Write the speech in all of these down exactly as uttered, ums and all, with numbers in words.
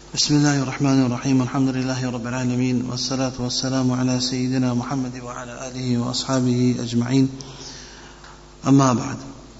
بسم الله الرحمن الرحيم الحمد لله رب العالمين والصلاة والسلام على سيدنا محمد وعلى آله وأصحابه أجمعين أما بعد.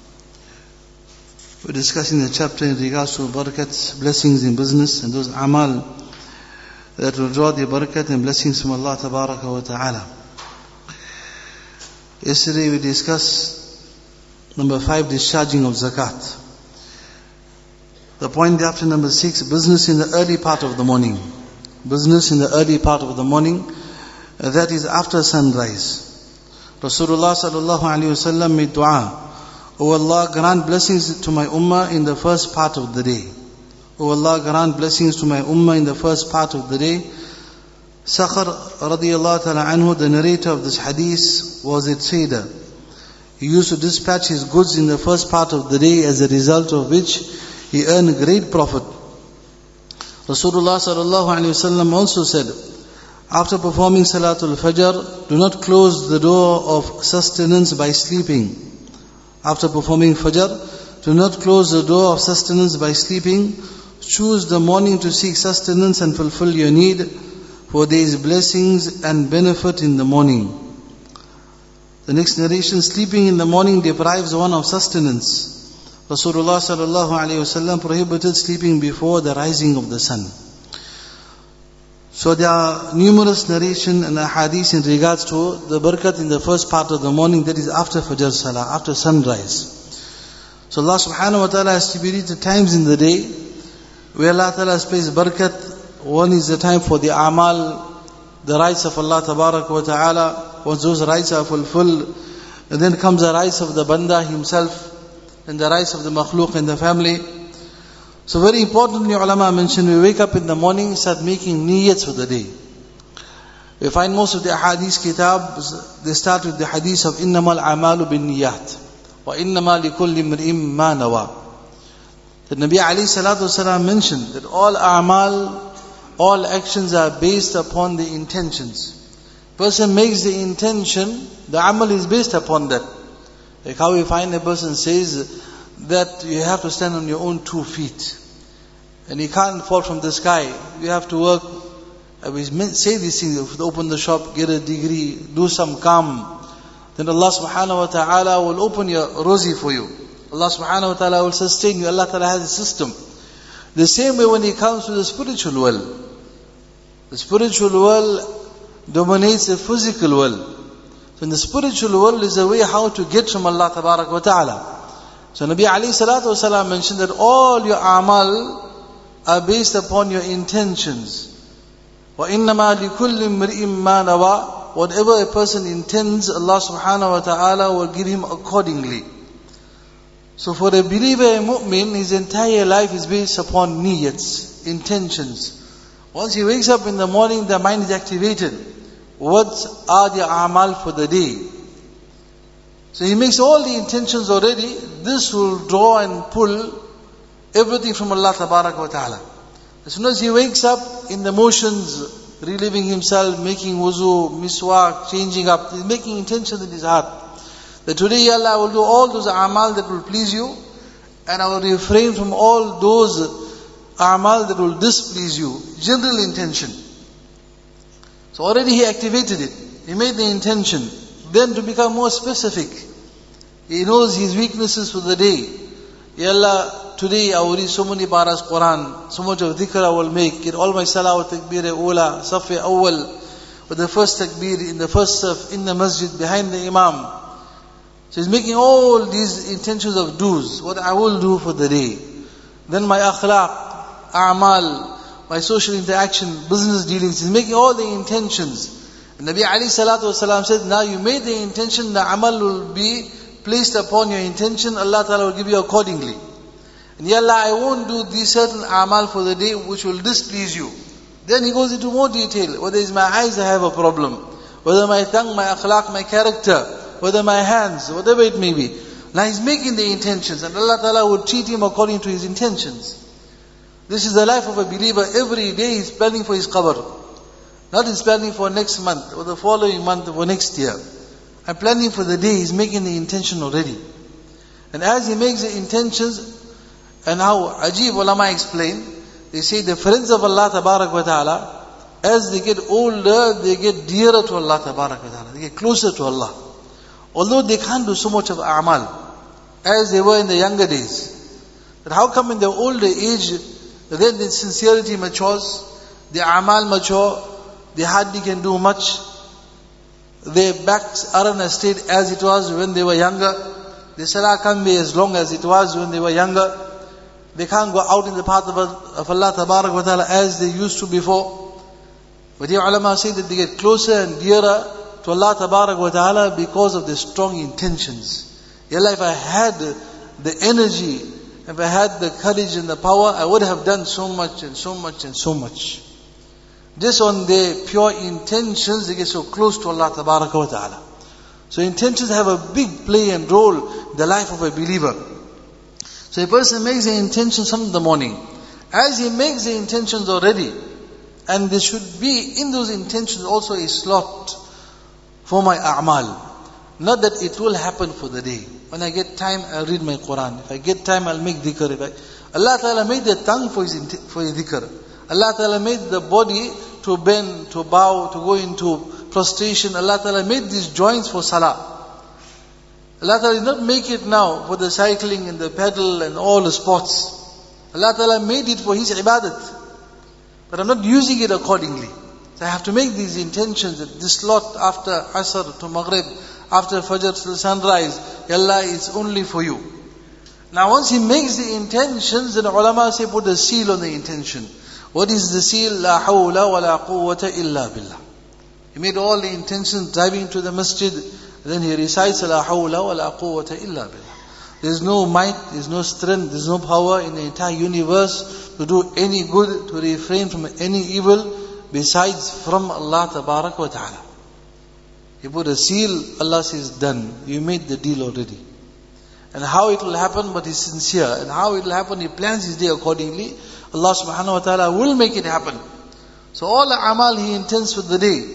We're discussing the chapter in regards to barakat, blessings in business, and those amal that will draw the barakat and blessings from Allah Tabaraka wa Ta'ala. Yesterday we discussed number five, discharging of zakat. The point after number six, business in the early part of the morning. Business in the early part of the morning, uh, that is after sunrise. Rasulullah sallallahu alaihi wasallam made dua, O Allah, grant blessings to my ummah in the first part of the day. O Allah, grant blessings to my ummah in the first part of the day. Sakhar radiyallahu ta'ala anhu, the narrator of this hadith, was a trader. He used to dispatch his goods in the first part of the day, as a result of which he earned great profit. Rasulullah sallallahu alaihi wasallam also said, after performing Salatul Fajr, do not close the door of sustenance by sleeping. After performing Fajr, do not close the door of sustenance by sleeping. Choose the morning to seek sustenance and fulfill your need, for there is blessings and benefit in the morning. The next narration, sleeping in the morning deprives one of sustenance. Rasulullah sallallahu alaihi wasallam prohibited sleeping before the rising of the sun. So there are numerous narration and hadiths in regards to the barakat in the first part of the morning, that is after Fajr Salah, after sunrise. So Allah subhanahu wa ta'ala has stipulated times in the day where Allah ta'ala has placed barakat. One is the time for the amal, the rights of Allah tabarak wa ta'ala. Once those rights are fulfilled, and then comes the rights of the banda himself, and the rights of the makhluk and the family. So very importantly, ulama mentioned, we wake up in the morning, start making niyats for the day. We find most of the hadith kitabs, they start with the hadith of innamal amalu bin niyat wa innama likulli imri'in ma nawa. The Nabi alayhi salatu wasalam mentioned that all amal, all actions are based upon the intentions. Person makes the intention, the amal is based upon that. Like how we find a person says that you have to stand on your own two feet. And you can't fall from the sky. You have to work. We say these things, if you open the shop, get a degree, do some calm. Then Allah subhanahu wa ta'ala will open your rozi for you. Allah subhanahu wa ta'ala will sustain you. Allah ta'ala has a system. The same way when it comes to the spiritual world. The spiritual world dominates the physical world. So in the spiritual world is a way how to get from Allah Tabarak wa Ta'ala. So Nabi alayhi salatu wasalam mentioned that all your amal are based upon your intentions. وَإِنَّمَا لِكُلِّ امْرِئٍ مَّا نَوَى. Whatever a person intends, Allah subhanahu wa ta'ala will give him accordingly. So for a believer, a mu'min, his entire life is based upon niyats, intentions. Once he wakes up in the morning, the mind is activated. What are the amal for the day? So he makes all the intentions already. This will draw and pull everything from Allah Tabarak wa Ta'ala. As soon as he wakes up in the motions, reliving himself, making wuzu, miswak, changing up, he's making intentions in his heart. That today Allah will do all those amal that will please you, and I will refrain from all those amal that will displease you. General intention. So already he activated it. He made the intention. Then to become more specific, he knows his weaknesses for the day. Ya Allah, today I will read so many paras Quran, so much of dhikr I will make. Get all my salah takbir ula, safi awwal, with the first takbir in the first saf, in the masjid, behind the imam. So he's making all these intentions of do's, what I will do for the day. Then my akhlaq, a'mal, my social interaction, business dealings, he's making all the intentions. And Nabi alayhi salatu wasalam said, now you made the intention, the amal will be placed upon your intention, Allah Ta'ala will give you accordingly. And Ya Allah, I won't do these certain amal for the day which will displease you. Then he goes into more detail. Whether it's my eyes I have a problem, whether my tongue, my akhlaq, my character, whether my hands, whatever it may be. Now he's making the intentions, and Allah Ta'ala will treat him according to his intentions. This is the life of a believer. Every day he's planning for his qabr. Not he's planning for next month, or the following month, or next year. I'm planning for the day, he's making the intention already. And as he makes the intentions, and how Ajib ulama explain, they say the friends of Allah Tabarak wa Ta'ala, as they get older, they get dearer to Allah Tabarak wa Ta'ala. They get closer to Allah. Although they can't do so much of a'mal as they were in the younger days. But how come in their older age, then the sincerity matures, the a'mal mature, they hardly can do much. Their backs aren't as straight as it was when they were younger. The salah can't be as long as it was when they were younger. They can't go out in the path of, of Allah Tabarak wa Ta'ala as they used to before. But the ulama say that they get closer and dearer to Allah Tabarak wa Ta'ala because of their strong intentions. Ya Allah, if I had the energy, if I had the courage and the power, I would have done so much and so much and so much. Just on their pure intentions, they get so close to Allah Tabarak wa Ta'ala. So intentions have a big play and role in the life of a believer. So a person makes the intentions in the morning. As he makes the intentions already, and there should be in those intentions also a slot for my a'mal. Not that it will happen for the day. When I get time, I'll read my Quran. If I get time, I'll make dhikr. If I, Allah Ta'ala made the tongue for his, for his dhikr. Allah Ta'ala made the body to bend, to bow, to go into prostration. Allah Ta'ala made these joints for salah. Allah Ta'ala did not make it now for the cycling and the pedal and all the sports. Allah Ta'ala made it for His ibadat. But I'm not using it accordingly. So I have to make these intentions that this slot after Asr to Maghrib, after Fajr to the sunrise, Allah is only for you. Now once he makes the intentions, then ulama say put a seal on the intention. What is the seal? La hawla wa la quwwata illa billah. He made all the intentions driving to the masjid. Then he recites La hawla wa la quwwata illa billah. There is no might, there is no strength, there is no power in the entire universe to do any good, to refrain from any evil besides from Allah Tabarak wa Ta'ala. You put a seal, Allah says done. You made the deal already. And how it will happen, but he's sincere. And how it will happen, he plans his day accordingly. Allah Subhanahu wa Ta'ala will make it happen. So all the amal he intends for the day.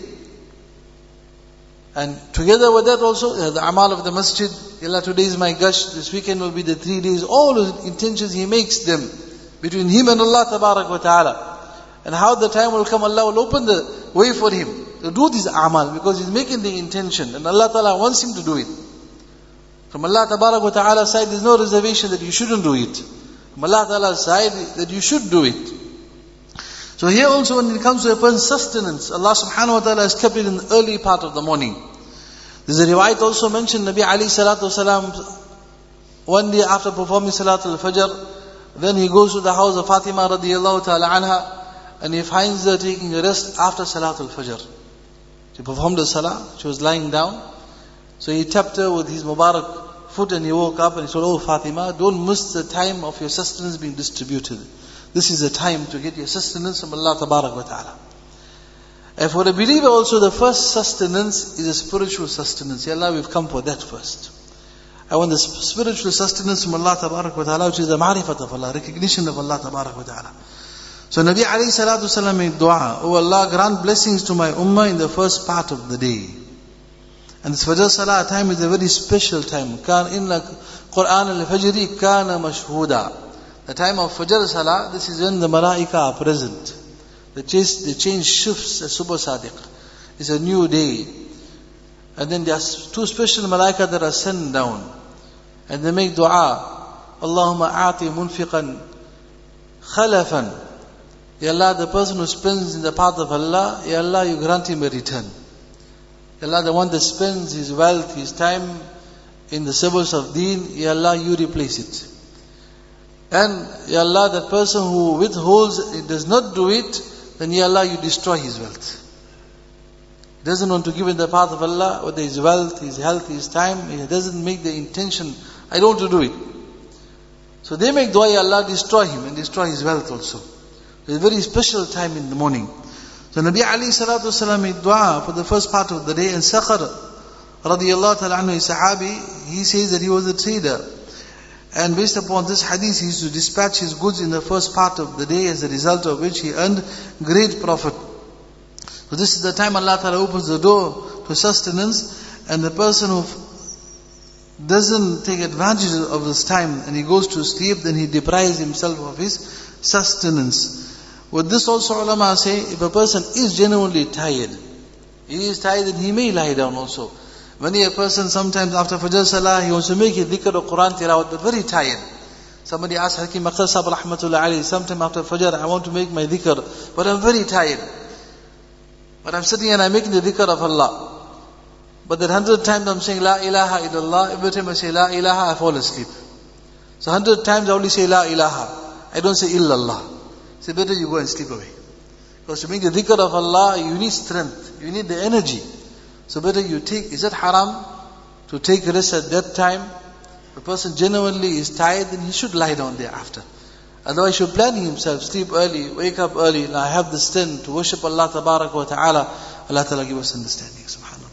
And together with that also, the amal of the masjid, Allah, today is my gush, this weekend will be the three days. All those intentions he makes them between him and Allah Tabarak wa Ta'ala. And how the time will come, Allah will open the way for him to do this amal because he's making the intention. And Allah Ta'ala wants him to do it. From Allah Tabarak wa Ta'ala's side, there's no reservation that you shouldn't do it. From Allah Ta'ala's side, that you should do it. So here also when it comes to a person's sustenance, Allah Subhanahu wa Ta'ala has kept it in the early part of the morning. There's a riwayat also mentioned, Nabi Ali Salatu Wasalam, one day after performing Salatul Fajr, then he goes to the house of Fatima radiyallahu ta'ala anha, and he finds her taking a rest after Salatul Fajr. She performed the Salah, she was lying down. So he tapped her with his Mubarak foot and he woke up and he said, "Oh Fatima, don't miss the time of your sustenance being distributed. This is the time to get your sustenance from Allah Tabarak wa Ta'ala." And for a believer also, the first sustenance is a spiritual sustenance. Ya Allah, we've come for that first. I want the spiritual sustenance from Allah Tabarak wa Ta'ala, which is the ma'rifat of Allah, recognition of Allah Tabarak wa Ta'ala. So Nabi alayhi salatu salam made dua, "Oh Allah, grant blessings to my ummah in the first part of the day." And this Fajr Salah time is a very special time. Kan inna Quran al-Fajri kana mashhuda. The time of Fajr Salah, this is when the malaika are present. The change, the change shifts as Subh Sadiq. It's a new day. And then there are two special malaika that are sent down. And they make dua. Allahumma aati munfiqan khalafan. Ya Allah, the person who spends in the path of Allah, Ya Allah, you grant him a return. Ya Allah, the one that spends his wealth, his time in the service of deen, Ya Allah, you replace it. And Ya Allah, that person who withholds, it does not do it, then Ya Allah, you destroy his wealth. He doesn't want to give in the path of Allah, whether his wealth, his health, his time, he doesn't make the intention, I don't want to do it. So they make dua, Ya Allah, destroy him and destroy his wealth also. It's a very special time in the morning. So Nabi Ali Salatu Wasalam made dua for the first part of the day, and Sakhar radiyallahu ta'ala anhu, his sahabi, he says that he was a trader. And based upon this hadith, he used to dispatch his goods in the first part of the day, as a result of which he earned great profit. So this is the time Allah Ta'ala opens the door to sustenance, and the person who doesn't take advantage of this time and he goes to sleep, then he deprives himself of his sustenance. With this also ulama say, if a person is genuinely tired, he is tired and he may lie down also. Many a person sometimes after Fajr Salah, he wants to make a dhikr of Quran tilawat, but very tired. Somebody asked Hakim Akhtar Sahib rahmatullah alayhi, sometime after Fajr, I want to make my dhikr, but I'm very tired. But I'm sitting and I'm making the dhikr of Allah. But that hundred times I'm saying La ilaha illallah, every time I say La ilaha, I fall asleep. So hundred times I only say La ilaha, I don't say illallah. So better you go and sleep away. Because to make the dhikr of Allah, you need strength, you need the energy. So better you take, is it haram to take rest at that time? The person genuinely is tired, then he should lie down thereafter. Otherwise, he should plan himself, sleep early, wake up early. Now I have the strength to worship Allah Tabarak wa Ta'ala. Allah Ta'ala give us understanding. Subhanallah.